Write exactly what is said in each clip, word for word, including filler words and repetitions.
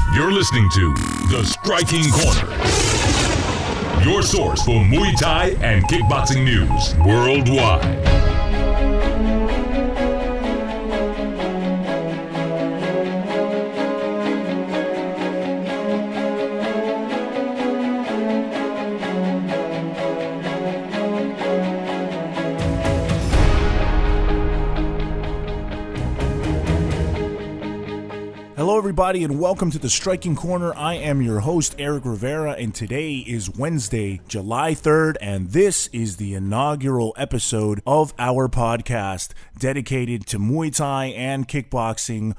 You're listening to The Striking Corner, your source for Muay Thai and kickboxing news worldwide. Hello everybody and welcome to The Striking Corner. I am your host Eric Rivera and today is Wednesday, July third, and this is the inaugural episode of our podcast dedicated to Muay Thai and kickboxing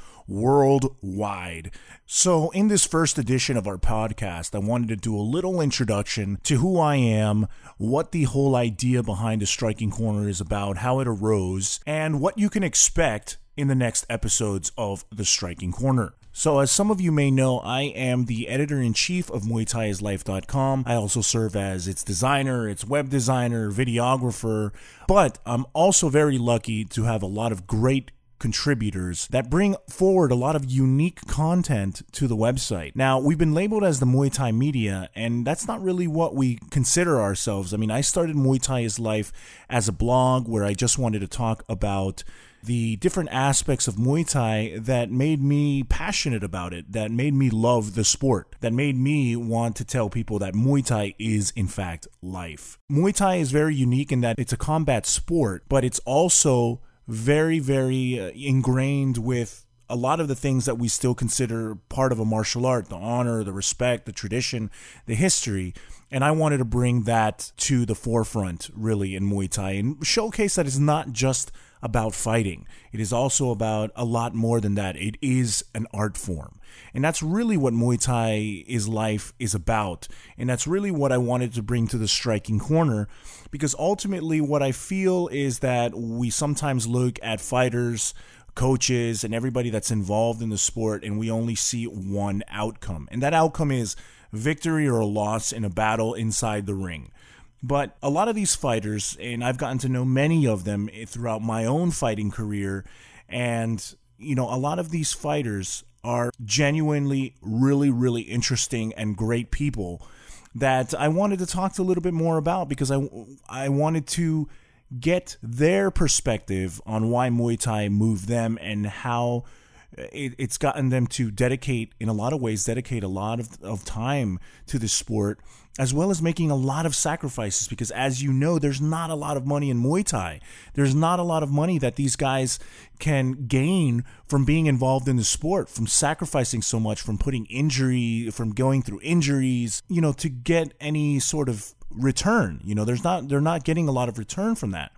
worldwide. So in this first edition of our podcast, I wanted to do a little introduction to who I am, what the whole idea behind The Striking Corner is about, how it arose, and what you can expect in the next episodes of The Striking Corner. So as some of you may know, I am the editor-in-chief of Muay Thai is life dot com. I also serve as its designer, its web designer, videographer, but I'm also very lucky to have a lot of great contributors that bring forward a lot of unique content to the website. Now, we've been labeled as the Muay Thai media, and that's not really what we consider ourselves. I mean, I started Muay Thai is Life as a blog where I just wanted to talk about the different aspects of Muay Thai that made me passionate about it, that made me love the sport, that made me want to tell people that Muay Thai is, in fact, life. Muay Thai is very unique in that it's a combat sport, but it's also very, very uh, ingrained with a lot of the things that we still consider part of a martial art, the honor, the respect, the tradition, the history. And I wanted to bring that to the forefront, really, in Muay Thai and showcase that it's not just about fighting. It is also about a lot more than that. It is an art form. And that's really what Muay Thai is Life is about. And that's really what I wanted to bring to the Striking Corner, because ultimately what I feel is that we sometimes look at fighters, coaches, and everybody that's involved in the sport, and we only see one outcome. And that outcome is victory or a loss in a battle inside the ring. But a lot of these fighters, and I've gotten to know many of them throughout my own fighting career, and, you know, a lot of these fighters are genuinely really, really interesting and great people that I wanted to talk to a little bit more about, because I, I wanted to get their perspective on why Muay Thai moved them and how it, it's gotten them to dedicate, in a lot of ways, dedicate a lot of, of time to this sport, as well as making a lot of sacrifices, because as you know, there's not a lot of money in Muay Thai. There's not a lot of money that these guys can gain from being involved in the sport, from sacrificing so much, from putting injury, from going through injuries, you know, to get any sort of return. You know, there's not, they're not getting a lot of return from that.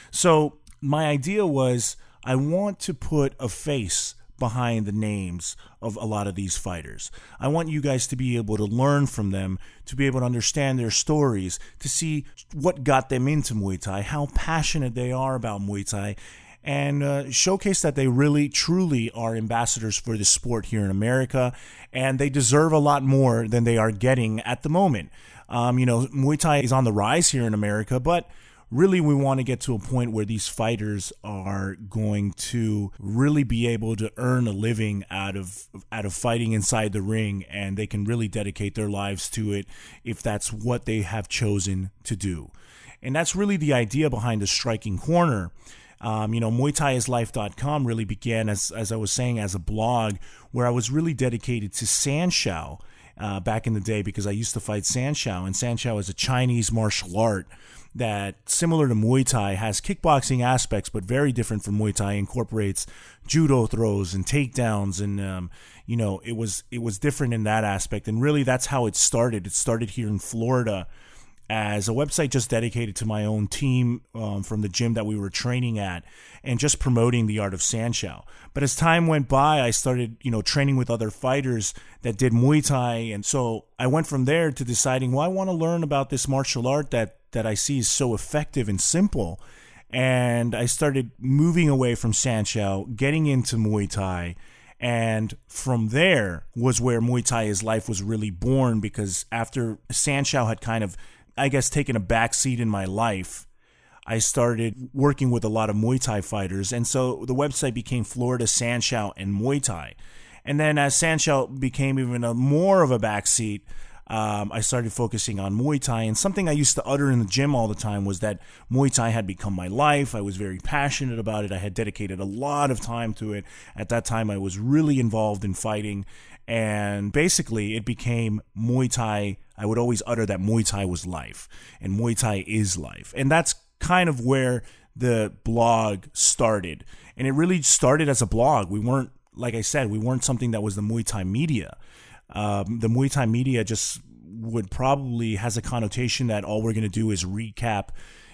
So my idea was, I want to put a face behind the names of a lot of these fighters. I want you guys to be able to learn from them, to be able to understand their stories, to see what got them into Muay Thai, how passionate they are about Muay Thai, and uh, showcase that they really, truly are ambassadors for the sport here in America, and they deserve a lot more than they are getting at the moment. Um, you know, Muay Thai is on the rise here in America, but really, we want to get to a point where these fighters are going to really be able to earn a living out of out of fighting inside the ring, and they can really dedicate their lives to it if that's what they have chosen to do. And that's really the idea behind the Striking Corner. Um, you know, Muay Thai is life dot com really began, as, as I was saying, as a blog where I was really dedicated to Sanshou uh, back in the day, because I used to fight Sanshou, and Sanshou is a Chinese martial art that, similar to Muay Thai, has kickboxing aspects, but very different from Muay Thai. Incorporates judo throws and takedowns, and um, you know, it was it was different in that aspect. And really, that's how it started. It started here in Florida as a website just dedicated to my own team um, from the gym that we were training at, and just promoting the art of Sanshou. But as time went by, I started, you know, training with other fighters that did Muay Thai, and so I went from there to deciding, well, I want to learn about this martial art that that I see is so effective and simple. And I started moving away from Sanshou, getting into Muay Thai, and from there was where Muay Thai is Life was really born, because after Sanshou had kind of, I guess, taken a back seat in my life, I started working with a lot of Muay Thai fighters, and so the website became Florida Sanshou and Muay Thai. And then as Sandshell became even a more of a backseat, um, I started focusing on Muay Thai. And something I used to utter in the gym all the time was that Muay Thai had become my life. I was very passionate about it. I had dedicated a lot of time to it. At that time, I was really involved in fighting. And basically, it became Muay Thai. I would always utter that Muay Thai was life. And Muay Thai is life. And that's kind of where the blog started. And it really started as a blog. We weren't, like I said, we weren't something that was the Muay Thai media. Um, the Muay Thai media just would probably has a connotation that all we're going to do is recap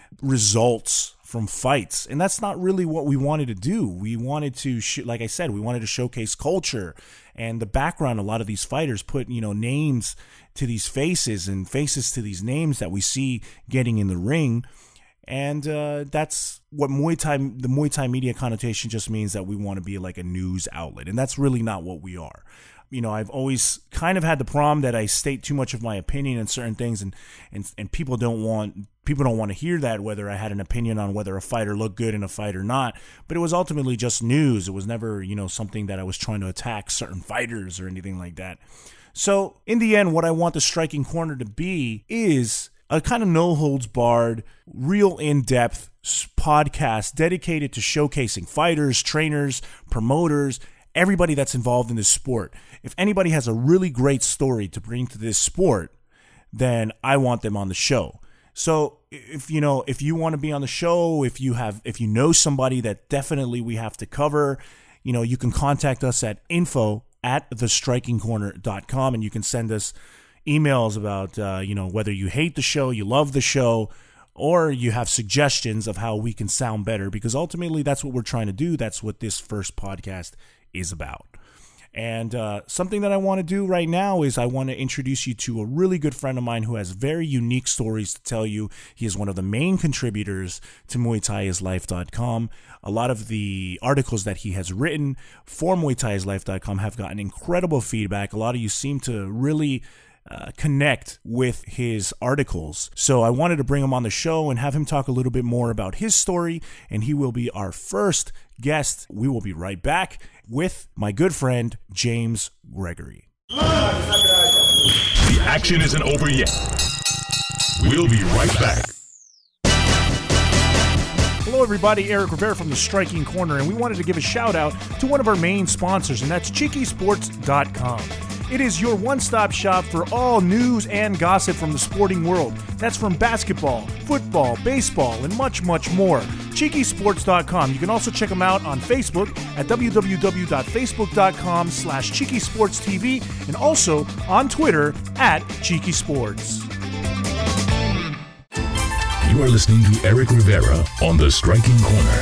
results from fights. And that's not really what we wanted to do. We wanted to, sh- like I said, we wanted to showcase culture and the background. A lot of these fighters put, you know, names to these faces and faces to these names that we see getting in the ring. And uh, that's what Muay Thai, the Muay Thai media connotation just means that we want to be like a news outlet. And that's really not what we are. You know, I've always kind of had the problem that I state too much of my opinion on certain things, and, and, and people don't want people don't want to hear that, whether I had an opinion on whether a fighter looked good in a fight or not. But it was ultimately just news. It was never, you know, something that I was trying to attack certain fighters or anything like that. So in the end, what I want the Striking Corner to be is a kind of no-holds-barred, real in-depth podcast dedicated to showcasing fighters, trainers, promoters, everybody that's involved in this sport. If anybody has a really great story to bring to this sport, then I want them on the show. So if you know, if you want to be on the show, if you have, if you know somebody that definitely we have to cover, you know, you can contact us at info at the striking corner dot com, and you can send us emails about, uh, you know, whether you hate the show, you love the show, or you have suggestions of how we can sound better, because ultimately that's what we're trying to do. That's what this first podcast is about. And uh, something that I want to do right now is I want to introduce you to a really good friend of mine who has very unique stories to tell you. He is one of the main contributors to Muay Thai is life dot com. A lot of the articles that he has written for Muay Thai is life dot com have gotten incredible feedback. A lot of you seem to really Uh, connect with his articles. So I wanted to bring him on the show and have him talk a little bit more about his story, and he will be our first guest. We will be right back with my good friend, James Gregory. The action isn't over yet. We'll be right back. Hello everybody, Eric Rivera from The Striking Corner, and we wanted to give a shout out to one of our main sponsors, and that's cheeky sports dot com. It is your one-stop shop for all news and gossip from the sporting world. That's from basketball, football, baseball, and much, much more. cheeky sports dot com. You can also check them out on Facebook at w w w dot facebook dot com slash cheeky sports t v and also on Twitter at Cheeky Sports. You are listening to Eric Rivera on The Striking Corner.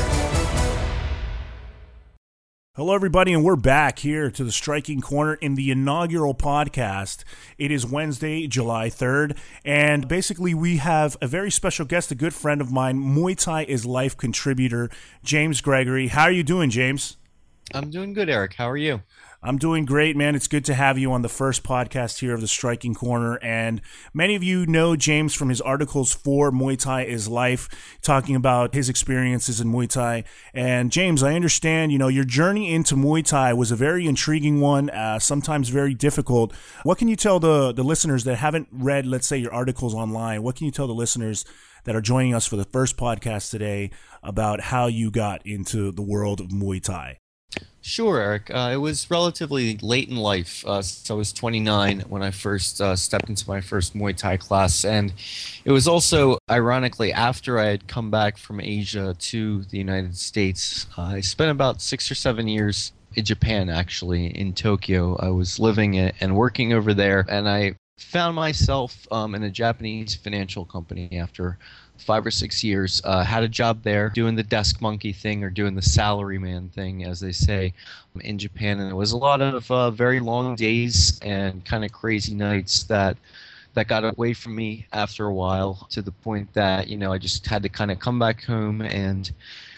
Hello, everybody, and we're back here to The Striking Corner in the inaugural podcast. It is Wednesday, July third, and basically we have a very special guest, a good friend of mine, Muay Thai is Life contributor, James Gregory. How are you doing, James? I'm doing good, Eric. How are you? I'm doing great, man. It's good to have you on the first podcast here of The Striking Corner. And many of you know James from his articles for Muay Thai is Life, talking about his experiences in Muay Thai. And James, I understand, you know, your journey into Muay Thai was a very intriguing one, uh, sometimes very difficult. What can you tell the, the listeners that haven't read, let's say, your articles online? What can you tell the listeners that are joining us for the first podcast today about how you got into the world of Muay Thai? Sure, Eric. Uh, it was relatively late in life. Uh, so I was twenty-nine when I first uh, stepped into my first Muay Thai class. And it was also, ironically, after I had come back from Asia to the United States. Uh, I spent about six or seven years in Japan, actually, in Tokyo. I was living and working over there. And I found myself um, in a Japanese financial company after five or six years, uh, had a job there doing the desk monkey thing or doing the salaryman thing, as they say, in Japan. And it was a lot of uh, very long days and kind of crazy nights that that got away from me after a while, to the point that, you know, I just had to kind of come back home and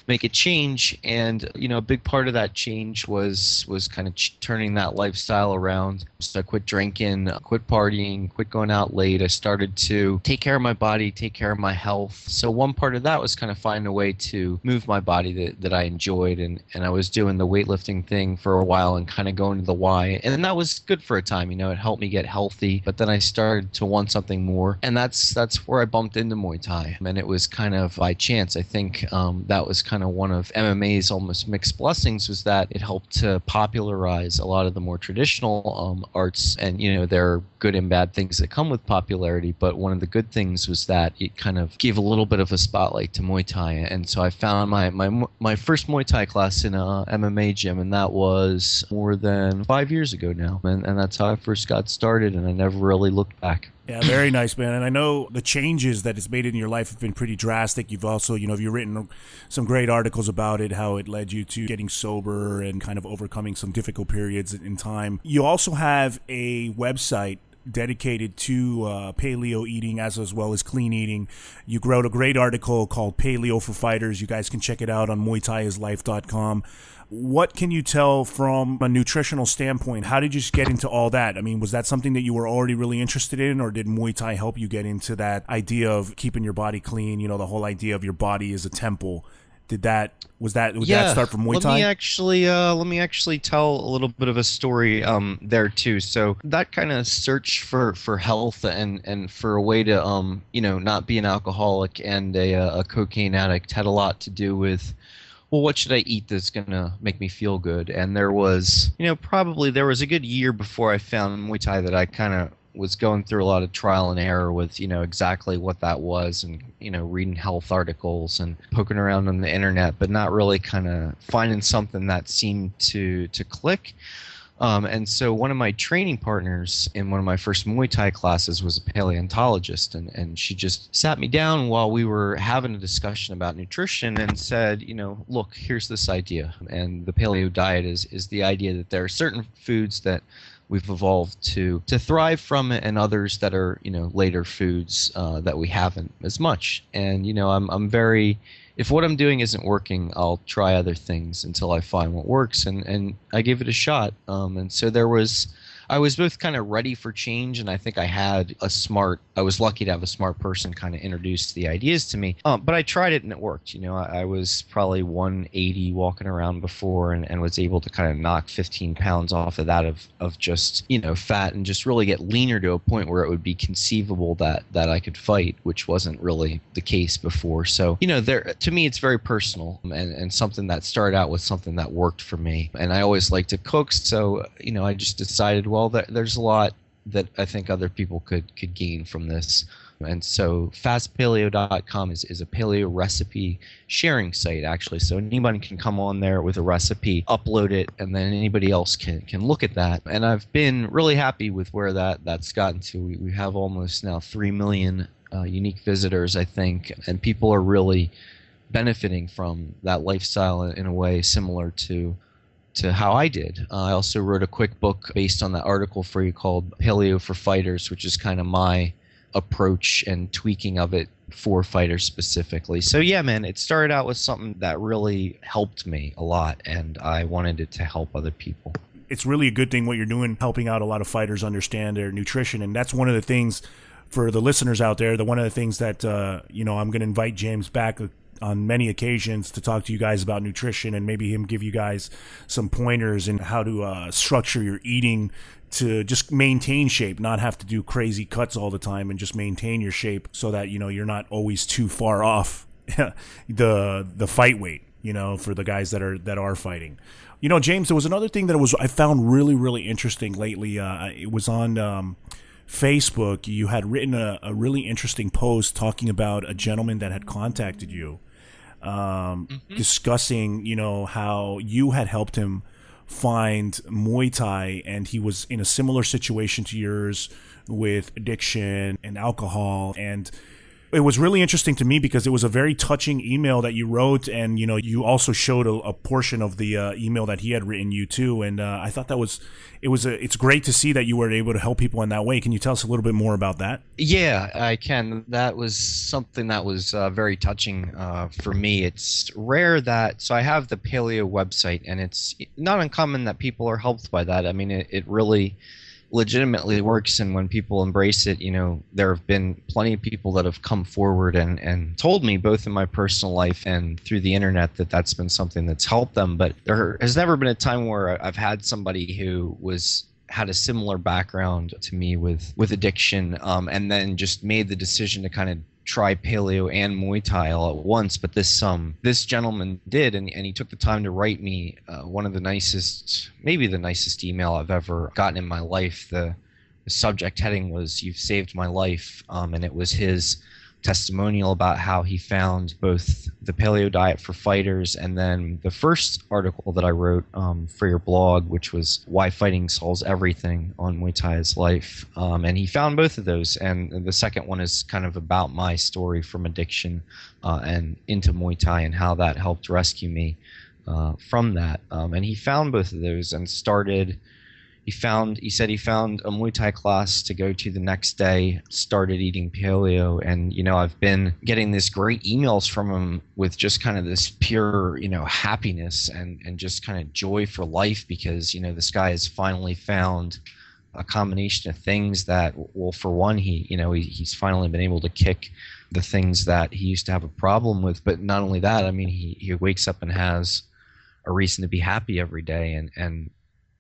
make a change. And you know, a big part of that change was was kind of ch- turning that lifestyle around. So I quit drinking, quit partying, quit going out late. I started to take care of my body, take care of my health. So one part of that was kind of finding a way to move my body that, that I enjoyed, and, and I was doing the weightlifting thing for a while and kind of going to the Y, and that was good for a time. You know, it helped me get healthy, but then I started to want something more, and that's that's where I bumped into Muay Thai, and it was kind of by chance. I think um, that was kind of one of M M A's almost mixed blessings, was that it helped to popularize a lot of the more traditional um, arts, and you know, there are good and bad things that come with popularity, but one of the good things was that it kind of gave a little bit of a spotlight to Muay Thai. And so I found my my my first Muay Thai class in a M M A gym, and that was more than five years ago now, and, and that's how I first got started, and I never really looked back. Yeah, very nice, man. And I know the changes that it's made in your life have been pretty drastic. You've also, you know, you've written some great articles about it, how it led you to getting sober and kind of overcoming some difficult periods in time. You also have a website dedicated to uh, paleo eating as as well as clean eating. You wrote a great article called Paleo for Fighters. You guys can check it out on muay thai is life dot com. What can you tell from a nutritional standpoint? How did you just get into all that? I mean, was that something that you were already really interested in, or did Muay Thai help you get into that idea of keeping your body clean? You know, the whole idea of your body as a temple. Did that was that would yeah, that start from Muay Thai? Let me actually uh, let me actually tell a little bit of a story um, there too. So that kind of search for, for health and, and for a way to um you know not be an alcoholic and a, a cocaine addict had a lot to do with, well, what should I eat that's going to make me feel good? And there was, you know, probably there was a good year before I found Muay Thai that I kind of was going through a lot of trial and error with, you know, exactly what that was, and, you know, reading health articles and poking around on the internet, but not really kind of finding something that seemed to, to click. Um, and so one of my training partners in one of my first Muay Thai classes was a paleontologist, and, and she just sat me down while we were having a discussion about nutrition and said, you know, look, here's this idea. And the paleo diet is, is the idea that there are certain foods that we've evolved to to thrive from, and others that are, you know, later foods uh, that we haven't as much. And, you know, I'm I'm very, if what I'm doing isn't working, I'll try other things until I find what works, and, and I gave it a shot. Um, and so there was, I was both kind of ready for change, and I think I had a smart, I was lucky to have a smart person kind of introduce the ideas to me. Um, but I tried it and it worked. You know, I, I was probably one eighty walking around before, and, and was able to kind of knock fifteen pounds off of that of, of just, you know, fat, and just really get leaner to a point where it would be conceivable that, that I could fight, which wasn't really the case before. So, you know, there, to me, it's very personal, and, and something that started out with something that worked for me. And I always like to cook. So, you know, I just decided, well, Well, there's a lot that I think other people could, could gain from this. And so fast paleo dot com is, is a paleo recipe sharing site, actually. So anybody can come on there with a recipe, upload it, and then anybody else can, can look at that. And I've been really happy with where that, that's gotten to. We, we have almost now three million uh, unique visitors, I think, and people are really benefiting from that lifestyle in, in a way similar to to how I did. Uh, I also wrote a quick book based on that article for you called Paleo for Fighters, which is kind of my approach and tweaking of it for fighters specifically. So yeah, man, it started out with something that really helped me a lot, and I wanted it to help other people. It's really a good thing what you're doing, helping out a lot of fighters understand their nutrition. And that's one of the things for the listeners out there, the one of the things that, uh, you know, I'm going to invite James back on many occasions to talk to you guys about nutrition, and maybe him give you guys some pointers in how to uh, structure your eating to just maintain shape, not have to do crazy cuts all the time, and just maintain your shape so that, you know, you're not always too far off the the fight weight, you know, for the guys that are that are fighting. You know, James, there was another thing that was I found really, really interesting lately. Uh, it was on um, Facebook. You had written a, a really interesting post talking about a gentleman that had contacted you. Um, mm-hmm. discussing, you know, how you had helped him find Muay Thai, and he was in a similar situation to yours with addiction and alcohol. And It was really interesting to me because it was a very touching email that you wrote, and you know, you also showed a, a portion of the uh, email that he had written you too. And uh, I thought that was it was a, it's great to see that you were able to help people in that way. Can you tell us a little bit more about that? Yeah, I can. That was something that was uh, very touching uh, for me. It's rare that so I have the Paleo website, and it's not uncommon that people are helped by that. I mean, it, it really legitimately works, and when people embrace it, you know, there have been plenty of people that have come forward and and told me, both in my personal life and through the internet, that that's been something that's helped them. But there has never been a time where I've had somebody who was had a similar background to me with with addiction, um, and then just made the decision to kind of try paleo and Muay Thai all at once. But this um this gentleman did, and, and he took the time to write me uh, one of the nicest, maybe the nicest email I've ever gotten in my life. The, the subject heading was "You've saved my life," um, and it was his testimonial about how he found both the paleo diet for fighters and then the first article that I wrote um, for your blog, which was "Why Fighting Solves Everything" on Muay Thai's life. Um, and he found both of those. And the second one is kind of about my story from addiction uh, and into Muay Thai and how that helped rescue me uh, from that. Um, and he found both of those and started He found, he said he found a Muay Thai class to go to the next day, started eating paleo. And, you know, I've been getting this great emails from him with just kind of this pure, you know, happiness and, and just kind of joy for life because, you know, this guy has finally found a combination of things that, well, for one, he, you know, he, he's finally been able to kick the things that he used to have a problem with. But not only that, I mean, he, he wakes up and has a reason to be happy every day. And, and,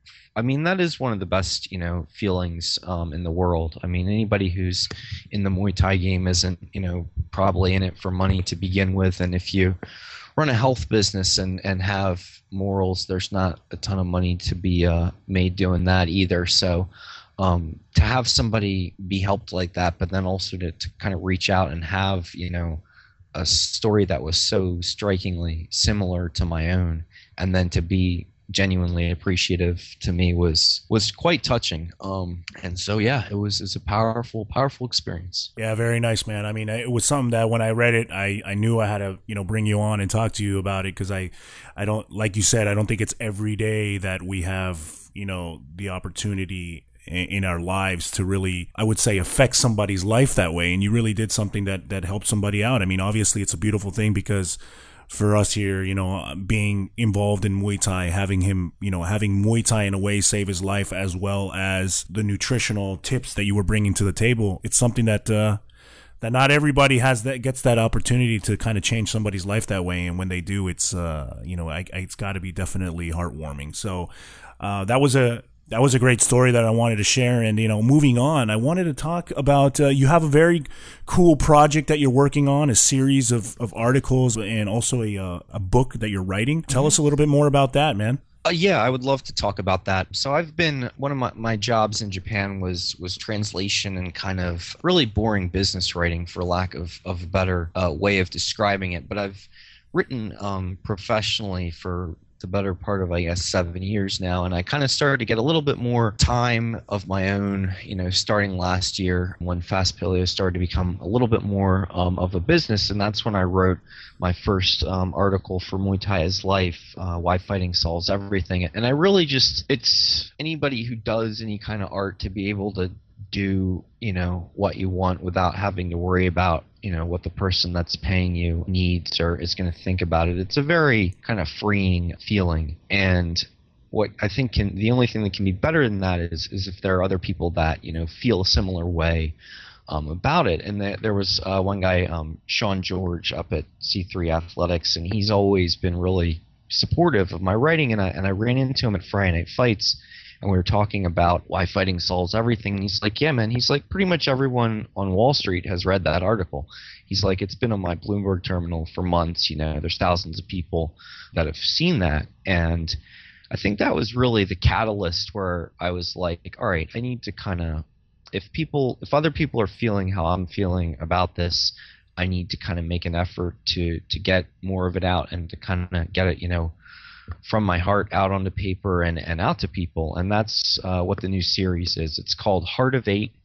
I mean, that is one of the best, you know, feelings um, in the world. I mean, anybody who's in the Muay Thai game isn't, you know, probably in it for money to begin with. And if you run a health business and, and have morals, there's not a ton of money to be uh, made doing that either. So um, to have somebody be helped like that, but then also to, to kind of reach out and have, you know, a story that was so strikingly similar to my own, and then to be genuinely appreciative to me was was quite touching. Um and so yeah, it was it's a powerful powerful experience. Yeah, very nice, man. I mean, it was something that when I read it, I I knew I had to, you know, bring you on and talk to you about it, because I I don't, like you said, I don't think it's every day that we have, you know, the opportunity in our lives to really, I would say, affect somebody's life that way. And you really did something that that helped somebody out. I mean, obviously it's a beautiful thing, because for us here, you know, being involved in Muay Thai, having him, you know, having Muay Thai in a way save his life, as well as the nutritional tips that you were bringing to the table, it's something that uh, that not everybody has, that gets that opportunity to kind of change somebody's life that way. And when they do, it's uh, you know, I, I, it's got to be definitely heartwarming. So uh, that was a That was a great story that I wanted to share. And, you know, moving on, I wanted to talk about, uh, you have a very cool project that you're working on, a series of, of articles, and also a, uh, a book that you're writing. Tell us a little bit more about that, man. Uh, yeah, I would love to talk about that. So I've been, one of my, my jobs in Japan was was translation and kind of really boring business writing, for lack of, of a better uh, way of describing it. But I've written um, professionally for the better part of, I guess, seven years now. And I kind of started to get a little bit more time of my own, you know, starting last year when Fast Paleo started to become a little bit more um, of a business. And that's when I wrote my first um, article for Muay Thai is Life, uh, Why Fighting Solves Everything. And I really just, it's anybody who does any kind of art to be able to do, you know, what you want without having to worry about, you know, what the person that's paying you needs or is going to think about it. It's a very kind of freeing feeling. And what I think can, the only thing that can be better than that is, is if there are other people that, you know, feel a similar way um, about it. And the, there was uh, one guy, um, Sean George, up at C three Athletics, and he's always been really supportive of my writing. And I, and I ran into him at Friday Night Fights, and we were talking about why fighting solves everything. And he's like, yeah, man, he's like, pretty much everyone on Wall Street has read that article. He's like, it's been on my Bloomberg terminal for months. You know, there's thousands of people that have seen that. And I think that was really the catalyst where I was like, all right, I need to kind of, if people, if other people are feeling how I'm feeling about this, I need to kind of make an effort to, to get more of it out and to kind of get it, you know, from my heart out onto paper and, and out to people. And that's uh, what the new series is. It's called Heart of Eight,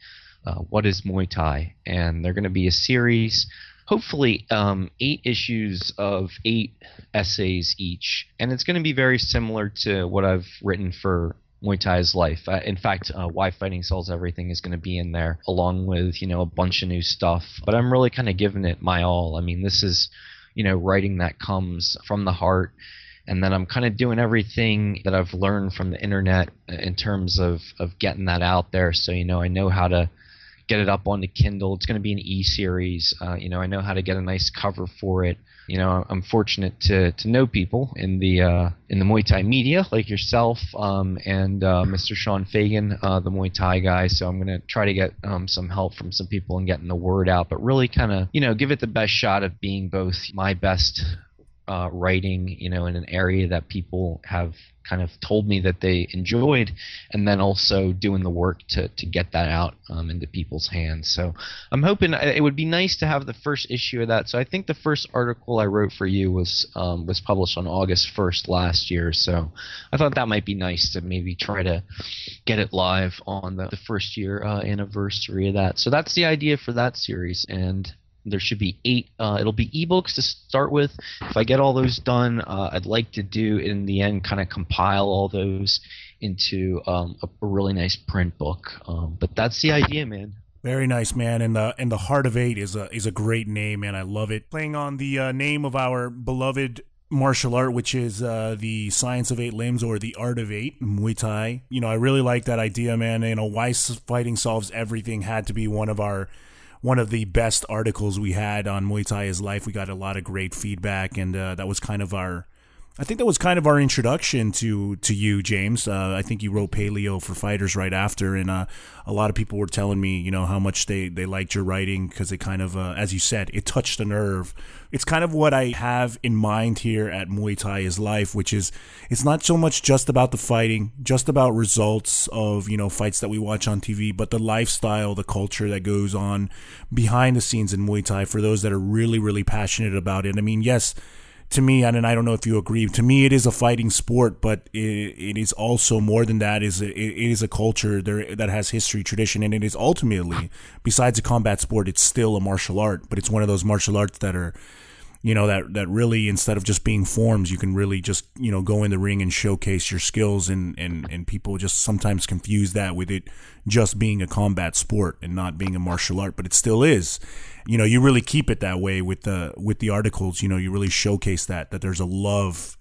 uh, what is Muay Thai, and they're going to be a series, hopefully um, eight issues of eight essays each, and it's going to be very similar to what I've written for Muay Thai's life. Uh, in fact, uh, Why Fighting Sells Everything is going to be in there, along with, you know, a bunch of new stuff. But I'm really kind of giving it my all. I mean, this is, you know, writing that comes from the heart. And then I'm kind of doing everything that I've learned from the internet in terms of, of getting that out there. So, you know, I know how to get it up onto Kindle. It's going to be an e-series. Uh, you know, I know how to get a nice cover for it. You know, I'm fortunate to to know people in the uh, in the Muay Thai media like yourself um, and uh, Mister Sean Fagan, uh, the Muay Thai guy. So I'm going to try to get um, some help from some people and getting the word out, but really kind of, you know, give it the best shot of being both my best uh, writing, you know, in an area that people have kind of told me that they enjoyed, and then also doing the work to to get that out um, into people's hands. So I'm hoping it would be nice to have the first issue of that. So I think the first article I wrote for you was um, was published on August first last year. So I thought that might be nice to maybe try to get it live on the, the first year uh, anniversary of that. So that's the idea for that series, and there should be eight. Uh, it'll be ebooks to start with. If I get all those done, uh, I'd like to do, in the end, kind of compile all those into um, a, a really nice print book. Um, but that's the idea, man. Very nice, man. And the and the Heart of Eight is a is a great name, man. I love it. Playing on the uh, name of our beloved martial art, which is uh, the Science of Eight Limbs, or the Art of Eight, Muay Thai. You know, I really like that idea, man. You know, Why Fighting Solves Everything had to be one of our one of the best articles we had on Muay Thai is Life. We got a lot of great feedback, and uh, that was kind of our, I think that was kind of our introduction to to you, James. Uh, I think you wrote Paleo for Fighters right after, and uh, a lot of people were telling me, you know, how much they, they liked your writing, because it kind of, uh, as you said, it touched a nerve. It's kind of what I have in mind here at Muay Thai is Life, which is, it's not so much just about the fighting, just about results of, you know, fights that we watch on T V, but the lifestyle, the culture that goes on behind the scenes in Muay Thai for those that are really, really passionate about it. I mean, yes, to me, and I don't know if you agree, to me it is a fighting sport, but it, it is also more than that. It is a, it is a culture there that has history, tradition, and it is ultimately, besides a combat sport, it's still a martial art. But it's one of those martial arts that are, you know, that that really, instead of just being forms, you can really just, you know, go in the ring and showcase your skills, and, and, and people just sometimes confuse that with it just being a combat sport and not being a martial art, but it still is. You know, you really keep it that way with the with the articles. You know, you really showcase that that there's a love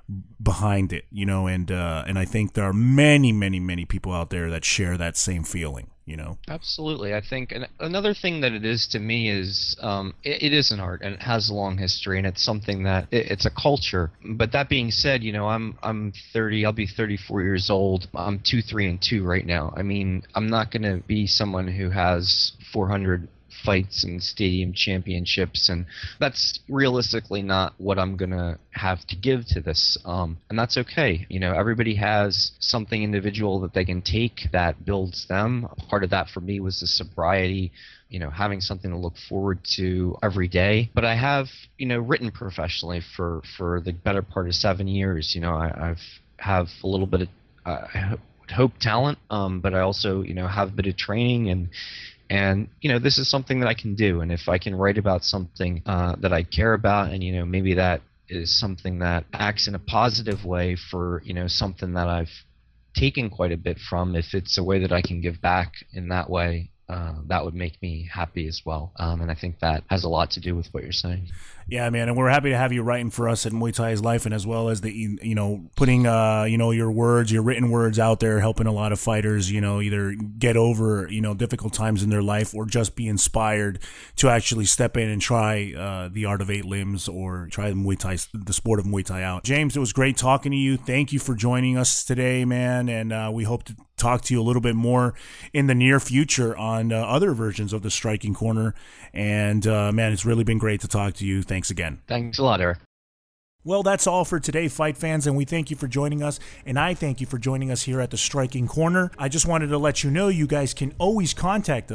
behind it. You know, and uh, and I think there are many, many, many people out there that share that same feeling. You know, absolutely. I think and another thing that it is to me is um, it, it is an art, and it has a long history, and it's something that it, it's a culture. But that being said, you know, I'm I'm thirty. I'll be thirty-four years old. I'm two, three, and two right now. I mean, I'm not going to be someone who has four hundred fights and stadium championships, and that's realistically not what I'm gonna have to give to this, um, and that's okay. You know, everybody has something individual that they can take that builds them. Part of that for me was the sobriety, you know, having something to look forward to every day. But I have, you know, written professionally for for the better part of seven years. You know, I, I've have a little bit of uh, I would hope talent, um, but I also, you know, have a bit of training, and And, you know, this is something that I can do. And if I can write about something uh, that I care about, and, you know, maybe that is something that acts in a positive way for, you know, something that I've taken quite a bit from, if it's a way that I can give back in that way, uh, that would make me happy as well. Um, and I think that has a lot to do with what you're saying. Yeah, man, and we're happy to have you writing for us at Muay Thai is Life, and as well as the, you know, putting, uh, you know, your words, your written words out there, helping a lot of fighters, you know, either get over, you know, difficult times in their life, or just be inspired to actually step in and try uh, the Art of Eight Limbs, or try the Muay Thai, the sport of Muay Thai out. James, it was great talking to you. Thank you for joining us today, man, and uh, we hope to talk to you a little bit more in the near future on uh, other versions of the Striking Corner. And uh, man, it's really been great to talk to you. Thanks again. Thanks a lot, Eric. Well, that's all for today, fight fans, and we thank you for joining us, and I thank you for joining us here at the Striking Corner. I just wanted to let you know you guys can always contact us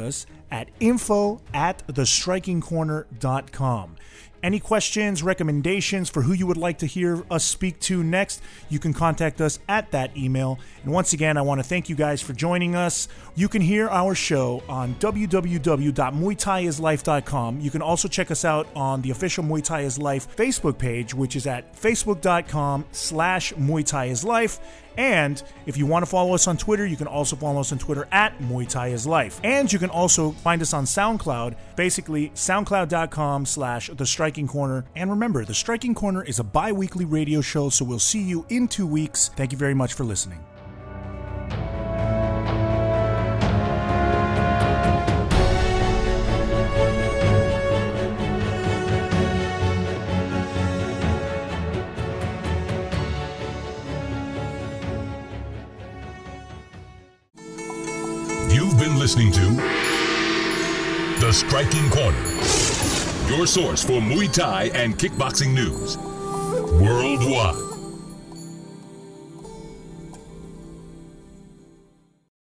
at info at the striking corner dot com. Any questions, recommendations for who you would like to hear us speak to next, you can contact us at that email. And once again, I want to thank you guys for joining us. You can hear our show on w w w dot muay thai is life dot com. You can also check us out on the official Muay Thai is Life Facebook page, which is at facebook.com slash Muay Thai is Life. And if you want to follow us on Twitter, you can also follow us on Twitter at Muay Thai is Life. And you can also find us on SoundCloud, basically soundcloud.com slash The Striking Corner. And remember, The Striking Corner is a bi-weekly radio show, so we'll see you in two weeks. Thank you very much for listening. You've been listening to The Striking Corner, your source for Muay Thai and kickboxing news worldwide.